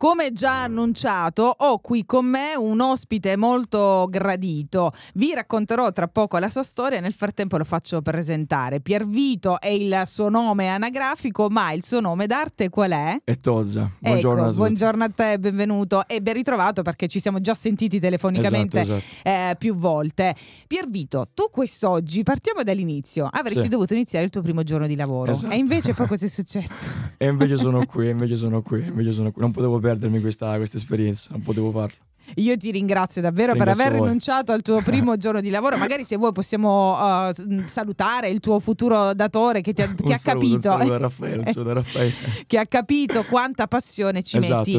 Come già annunciato, ho qui con me un ospite molto gradito. Vi racconterò tra poco la sua storia, nel frattempo lo faccio presentare. Piervito è il suo nome anagrafico, ma il suo nome d'arte qual è? È Tozza. Buongiorno a tutti. Buongiorno a te, benvenuto e ben ritrovato, perché ci siamo già sentiti telefonicamente esatto. Più volte. Piervito, tu quest'oggi, partiamo dall'inizio, avresti dovuto iniziare il tuo primo giorno di lavoro, e invece poi cosa è successo? E invece sono qui. Non potevo perdermi questa esperienza, non potevo farlo. Io ti ringrazio davvero per aver rinunciato al tuo primo giorno di lavoro. Magari se vuoi possiamo salutare il tuo futuro datore che ha capito. Un saluto a Raffaele. Che ha capito quanta passione ci metti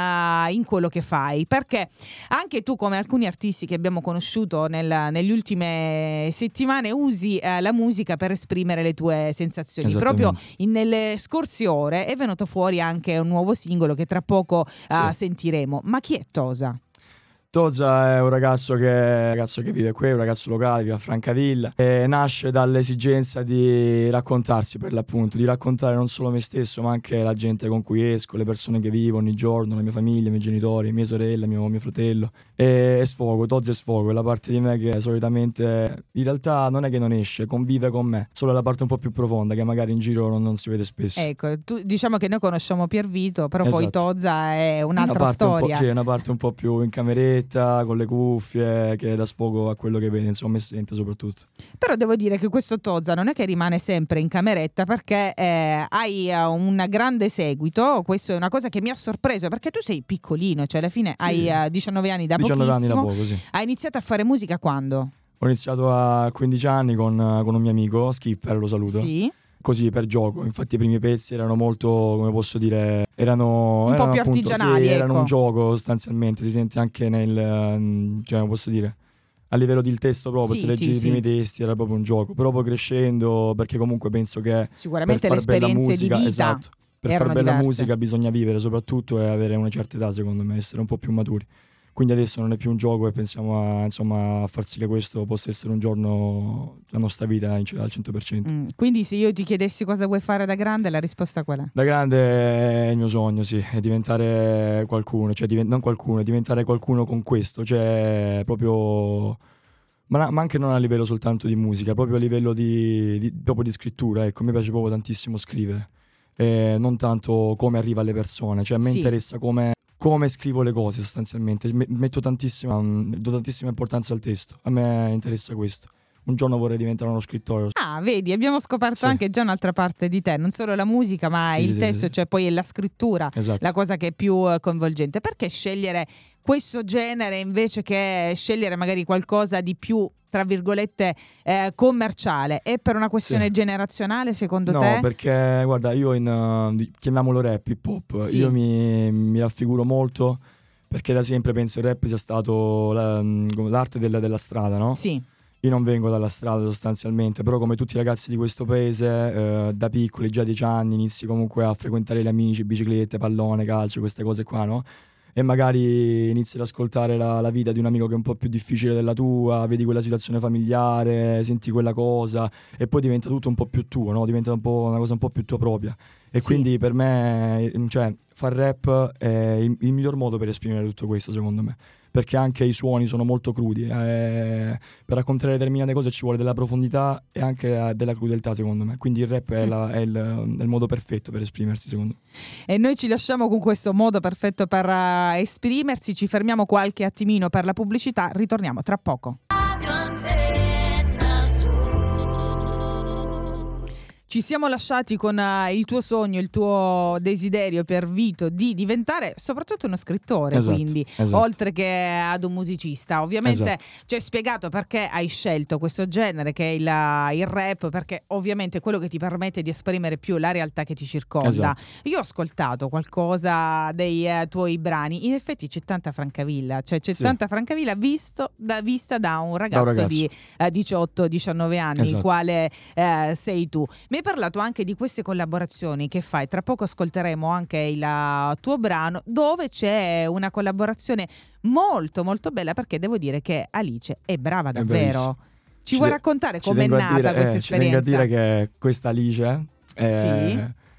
in quello che fai. Perché anche tu, come alcuni artisti che abbiamo conosciuto nelle ultime settimane, usi la musica per esprimere le tue sensazioni. Proprio nelle scorse ore è venuto fuori anche un nuovo singolo che tra poco sentiremo. Ma chi è Tosa? Tozza è un ragazzo che vive qui, un ragazzo locale, vive a Francavilla, e nasce dall'esigenza di raccontarsi, per l'appunto, di raccontare non solo me stesso ma anche la gente con cui esco, le persone che vivo ogni giorno, la mia famiglia, i miei genitori, mia sorella, mio fratello, e sfogo. Tozza è sfogo, è la parte di me che solitamente in realtà non è che non esce, convive con me, solo la parte un po' più profonda che magari in giro non si vede spesso. Ecco, diciamo che noi conosciamo Piervito, però poi Tozza è un'altra storia. È una parte un po' più in cameretta, con le cuffie, che dà sfogo a quello che vede, insomma, e sente soprattutto. Però devo dire che questo Tozza non è che rimane sempre in cameretta, perché hai un grande seguito. Questo è una cosa che mi ha sorpreso, perché tu sei piccolino, cioè alla fine hai 19 anni da 19 pochissimo. anni da poco, sì. Hai iniziato a fare musica quando? Ho iniziato a 15 anni con un mio amico, Skipper, lo saluto. Sì. Così per gioco, infatti i primi pezzi erano molto, come posso dire, erano un po' più artigianali, erano un gioco sostanzialmente, si sente anche cioè come posso dire, a livello del testo proprio, se leggi i primi testi era proprio un gioco, però poi crescendo, perché comunque penso che sicuramente per le far bella esperienze musica, di vita per far bella diverse. musica bisogna vivere soprattutto e avere una certa età, secondo me, essere un po' più maturi. Quindi adesso non è più un gioco e pensiamo a far sì che questo possa essere un giorno la nostra vita al 100%. Quindi se io ti chiedessi cosa vuoi fare da grande, la risposta qual è? Da grande è il mio sogno, sì, è diventare qualcuno, cioè non qualcuno, è diventare qualcuno con questo, cioè proprio, ma anche non a livello soltanto di musica, proprio a livello proprio di scrittura, ecco, mi piace proprio tantissimo scrivere, non tanto come arriva alle persone, cioè a me interessa come scrivo le cose sostanzialmente, do tantissima importanza al testo, a me interessa questo. Un giorno vorrei diventare uno scrittore. Ah, vedi, abbiamo scoperto anche già un'altra parte di te, non solo la musica ma il testo, cioè poi la scrittura, la cosa che è più coinvolgente. Perché scegliere questo genere invece che scegliere magari qualcosa di più, tra virgolette, commerciale? È per una questione generazionale, secondo te? No, perché guarda, io chiamiamolo rap, hip hop, io mi raffiguro molto, perché da sempre penso il rap sia stato l'arte della strada, no? Sì. Io non vengo dalla strada sostanzialmente, però come tutti i ragazzi di questo paese, da piccoli, già a 10 anni, inizi comunque a frequentare gli amici, biciclette, pallone, calcio, queste cose qua, no? E magari inizi ad ascoltare la vita di un amico che è un po' più difficile della tua, vedi quella situazione familiare, senti quella cosa e poi diventa tutto un po' più tuo, no? Diventa un po' una cosa un po' più tua propria. E quindi per me, cioè, far rap è il miglior modo per esprimere tutto questo, secondo me. Perché anche i suoni sono molto crudi. Per raccontare determinate cose ci vuole della profondità e anche della crudeltà, secondo me. Quindi il rap è il modo perfetto per esprimersi, secondo me. E noi ci lasciamo con questo modo perfetto per esprimersi. Ci fermiamo qualche attimino per la pubblicità. Ritorniamo tra poco. Ci siamo lasciati con il tuo sogno, il tuo desiderio, Piervito, di diventare soprattutto uno scrittore, quindi oltre che ad un musicista. Ovviamente ci hai spiegato perché hai scelto questo genere che è il rap, perché ovviamente è quello che ti permette di esprimere più la realtà che ti circonda. Io ho ascoltato qualcosa dei tuoi brani, in effetti c'è tanta Francavilla, cioè c'è tanta Francavilla vista da un ragazzo di 18-19 anni, il quale sei tu. Mi hai parlato anche di queste collaborazioni che fai. Tra poco ascolteremo anche il tuo brano, dove c'è una collaborazione molto molto bella, perché devo dire che Alice è brava davvero. Ci vuoi raccontare com'è nata questa esperienza? Ci tengo a dire che questa Alice è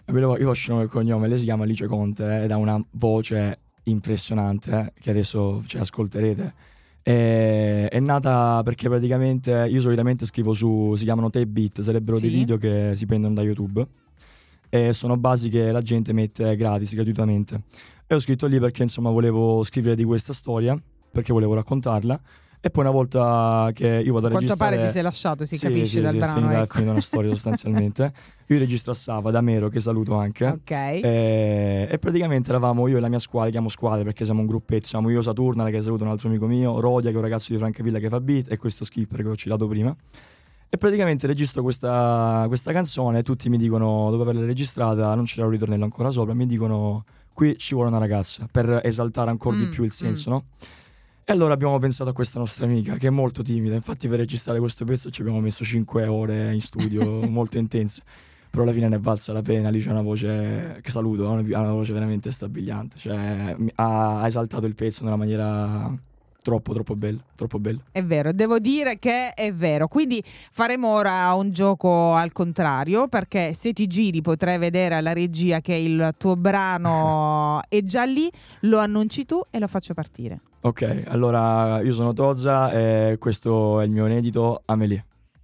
Io faccio nome e cognome, lei si chiama Alice Conte ed ha una voce impressionante che adesso ascolterete. È nata perché praticamente io solitamente scrivo si chiamano tape beat, sarebbero dei video che si prendono da YouTube e sono basi che la gente mette gratis, gratuitamente. E ho scritto lì perché insomma volevo scrivere di questa storia, perché volevo raccontarla. E poi una volta che io vado a registrare... Quanto pare ti sei lasciato, si capisce dal brano. È finita una storia sostanzialmente. Io registro a Sava, da Mero, che saluto anche. Ok. E praticamente eravamo io e la mia squadra, chiamo squadra perché siamo un gruppetto. Siamo io, Saturna, che saluto un altro amico mio, Rodia, che è un ragazzo di Francavilla che fa beat, e questo Skipper che ho citato prima. E praticamente registro questa canzone e tutti mi dicono, dopo averla registrata, non c'era un ritornello ancora sopra, mi dicono qui ci vuole una ragazza, per esaltare ancora di più il senso, no? E allora abbiamo pensato a questa nostra amica che è molto timida, infatti per registrare questo pezzo ci abbiamo messo 5 ore in studio molto intense, però alla fine ne è valsa la pena. Lì c'è una voce, che saluto, ha una voce veramente strabiliante, cioè ha esaltato il pezzo in una maniera troppo bella, troppo bella. È vero, devo dire che è vero, quindi faremo ora un gioco al contrario, perché se ti giri potrai vedere alla regia che il tuo brano è già lì, lo annunci tu e lo faccio partire. Ok, allora io sono Tozza e questo è il mio inedito Amélie.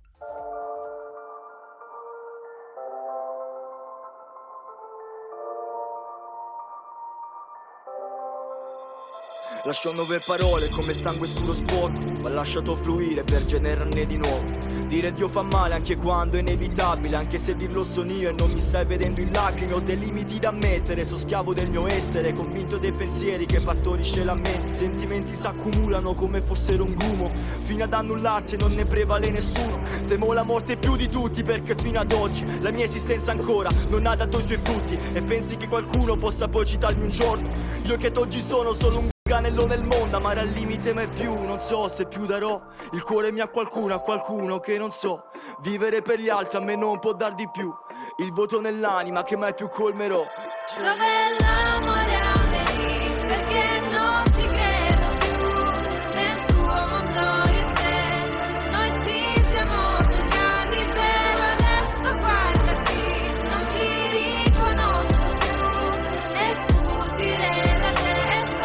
Lascio 9 parole come sangue scuro sporco, ma lasciato fluire per generarne di nuovo. Dire Dio fa male anche quando è inevitabile, anche se dirlo sono io e non mi stai vedendo in lacrime. Ho dei limiti da mettere, so schiavo del mio essere, convinto dei pensieri che partorisce la mente. I sentimenti s'accumulano come fossero un grumo, fino ad annullarsi e non ne prevale nessuno. Temo la morte più di tutti perché fino ad oggi la mia esistenza ancora non ha dato i suoi frutti. E pensi che qualcuno possa poi citarmi un giorno? Io che ad oggi sono solo un granello nel mondo, amare al limite mai più, non so se più darò il cuore mio a qualcuno che non so. Vivere per gli altri a me non può dar di più, il vuoto nell'anima che mai più colmerò. Dov'è l'amore a me? Perché non ci credo più nel tuo mondo io e te. Noi ci siamo cercati però adesso guardaci, non ci riconosco più e fuggire da te.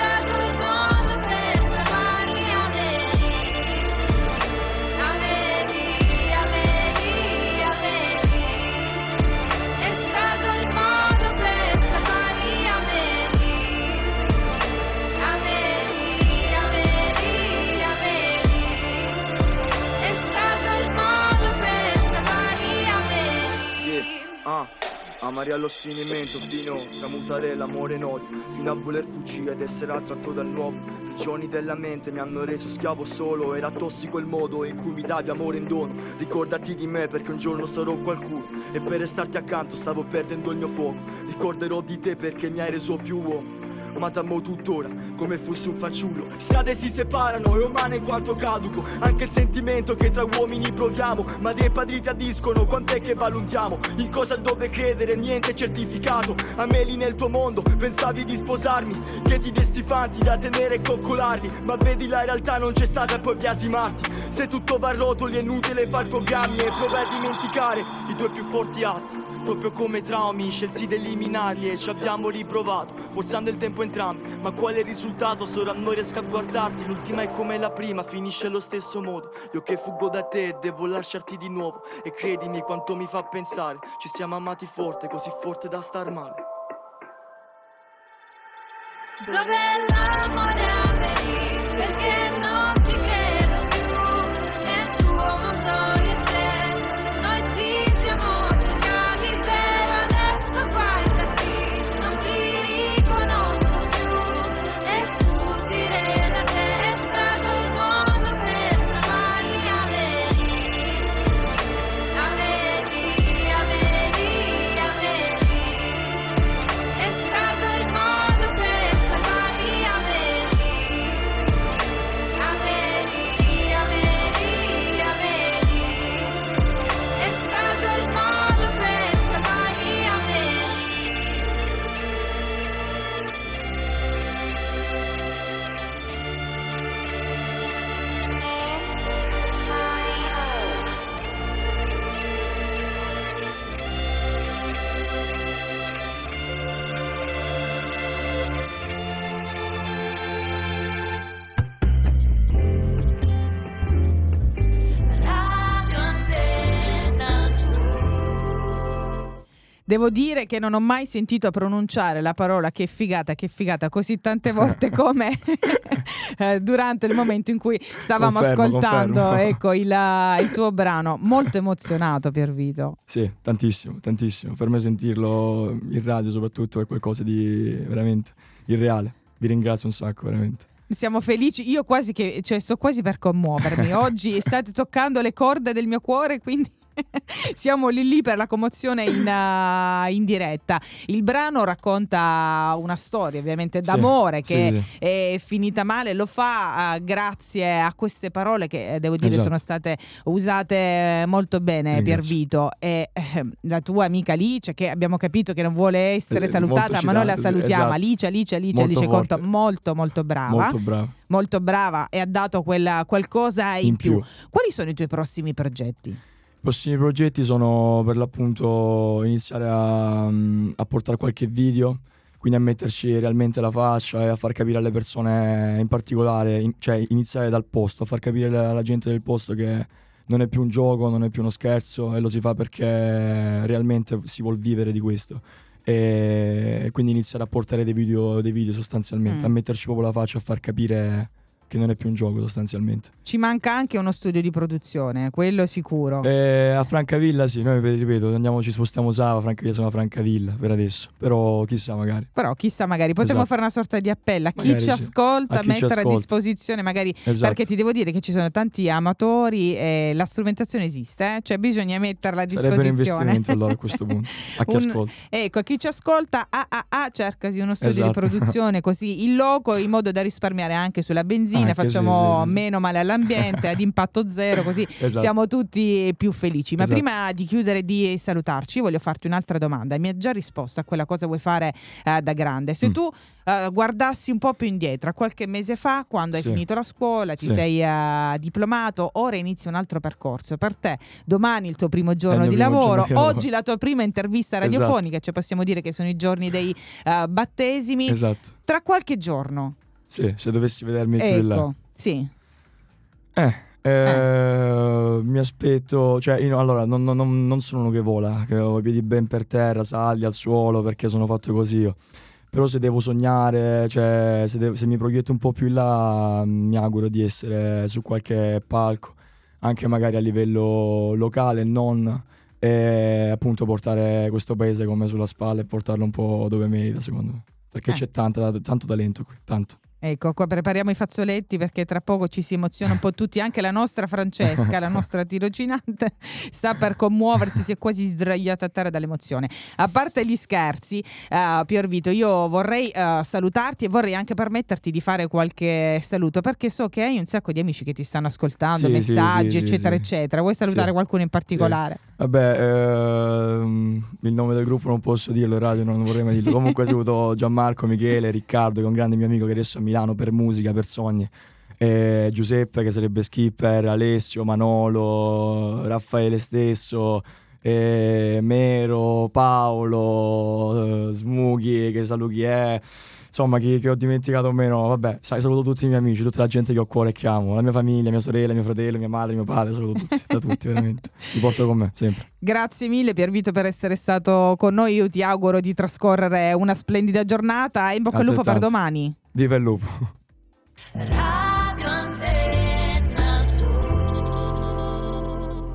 Amare allo sfinimento fino a tramutare l'amore in odio, fino a voler fuggire ed essere attratto dal nuovo. Prigioni della mente mi hanno reso schiavo solo, era tossico il modo in cui mi davi amore in dono. Ricordati di me perché un giorno sarò qualcuno e per restarti accanto stavo perdendo il mio fuoco. Ricorderò di te perché mi hai reso più uomo, ma t'amo tuttora come fossi un fanciullo. Strade si separano e umane in quanto caduco, anche il sentimento che tra uomini proviamo. Ma dei padri tradiscono, quant'è che valutiamo? In cosa dove credere, niente certificato. Amélie nel tuo mondo pensavi di sposarmi, che ti desti fanti da tenere e coccolarli, ma vedi la realtà non c'è stata e poi biasimarti. Se tutto va a rotoli è inutile far programmi e prova a dimenticare i tuoi più forti atti. Proprio come traumi scelsi di eliminarli e ci abbiamo riprovato, forzando il tempo entrambi, ma quale risultato? Solo a noi riesco a guardarti, l'ultima è come la prima, finisce allo stesso modo. Io che fuggo da te devo lasciarti di nuovo, e credimi quanto mi fa pensare, ci siamo amati forte, così forte da star male. Dov'è l'amore a me? Perché non ci credo più nel tuo mondo io e te. Noi ci siamo cercati però adesso guardaci, non ci riconosco più e fuggire da te è stato il modo per salvarmi. Amélie, Amélie, Amélie, è stato il modo per salvarmi. Amélie, Amélie, Devo dire che non ho mai sentito pronunciare la parola che figata così tante volte come durante il momento in cui stavamo ascoltando ecco il tuo brano. Molto emozionato, Piervito. Sì, tantissimo. Per me sentirlo in radio soprattutto è qualcosa di veramente irreale. Vi ringrazio un sacco, veramente. Siamo felici, io quasi che, cioè, sto quasi per commuovermi. Oggi state toccando le corde del mio cuore, quindi siamo lì per la commozione in diretta. Il brano racconta una storia ovviamente d'amore che è finita male, lo fa grazie a queste parole che devo dire sono state usate molto bene. Piervito, e la tua amica Alice, che abbiamo capito che non vuole essere salutata, ma noi la salutiamo. Alice Conto, molto brava, e ha dato qualcosa in più. Quali sono i tuoi prossimi progetti? I prossimi progetti sono per l'appunto iniziare a portare qualche video, quindi a metterci realmente la faccia e a far capire alle persone, in particolare, cioè iniziare dal posto, a far capire alla gente del posto che non è più un gioco, non è più uno scherzo, e lo si fa perché realmente si vuol vivere di questo. E quindi iniziare a portare dei video sostanzialmente, a metterci proprio la faccia, a far capire che non è più un gioco sostanzialmente. Ci manca anche uno studio di produzione, quello sicuro. A Francavilla sì, noi ripeto ci spostiamo Sava, Francavilla siamo a Francavilla per adesso, però chissà magari potremmo fare una sorta di appello a chi ci ascolta, mettere a disposizione magari, perché ti devo dire che ci sono tanti amatori e la strumentazione esiste, cioè bisogna metterla a disposizione. Sarebbe un investimento allora a questo punto, a chi ascolta. Ecco, a chi ci ascolta, cercasi uno studio di produzione così in loco, in modo da risparmiare anche sulla benzina. Facciamo meno male all'ambiente, ad impatto zero, così siamo tutti più felici. Ma prima di chiudere, di salutarci, voglio farti un'altra domanda. Mi hai già risposto a quella cosa vuoi fare da grande. Se tu guardassi un po' più indietro, a qualche mese fa, quando hai finito la scuola, ti sei diplomato, ora inizi un altro percorso. Per te domani il tuo primo giorno di lavoro, oggi la tua prima intervista radiofonica, cioè possiamo dire che sono i giorni dei battesimi. Tra qualche giorno, sì, se dovessi vedermi più in là. Sì. Mi aspetto, cioè io allora non sono uno che vola, che ho i piedi ben per terra, salli al suolo, perché sono fatto così io. Però se devo sognare, cioè se mi proietto un po' più in là, mi auguro di essere su qualche palco, anche magari a livello locale, non, e appunto portare questo paese come sulla spalla e portarlo un po' dove merita, secondo me. Perché c'è tanto talento qui, tanto. Ecco, qua prepariamo i fazzoletti, perché tra poco ci si emoziona un po' tutti. Anche la nostra Francesca, la nostra tirocinante, sta per commuoversi, si è quasi sdraiata a terra dall'emozione. A parte gli scherzi, Piervito, io vorrei salutarti e vorrei anche permetterti di fare qualche saluto, perché so che hai un sacco di amici che ti stanno ascoltando, messaggi, eccetera, eccetera. Vuoi salutare qualcuno in particolare? Vabbè, il nome del gruppo non posso dirlo in radio, non vorrei mai dirlo. Comunque saluto Gianmarco, Michele, Riccardo, che è un grande mio amico che adesso è a Milano per musica, per sogni, Giuseppe, che sarebbe skipper, Alessio, Manolo, Raffaele stesso, Mero, Paolo, Smughi, che sa lui chi è, insomma chi ho dimenticato o meno, vabbè, saluto tutti i miei amici, tutta la gente che ho a cuore e che amo, la mia famiglia, mia sorella, mio fratello, mia madre, mio padre, saluto tutti, da tutti veramente, li porto con me sempre. Grazie mille Piervito per essere stato con noi, io ti auguro di trascorrere una splendida giornata e in bocca al lupo per domani. Viva il lupo.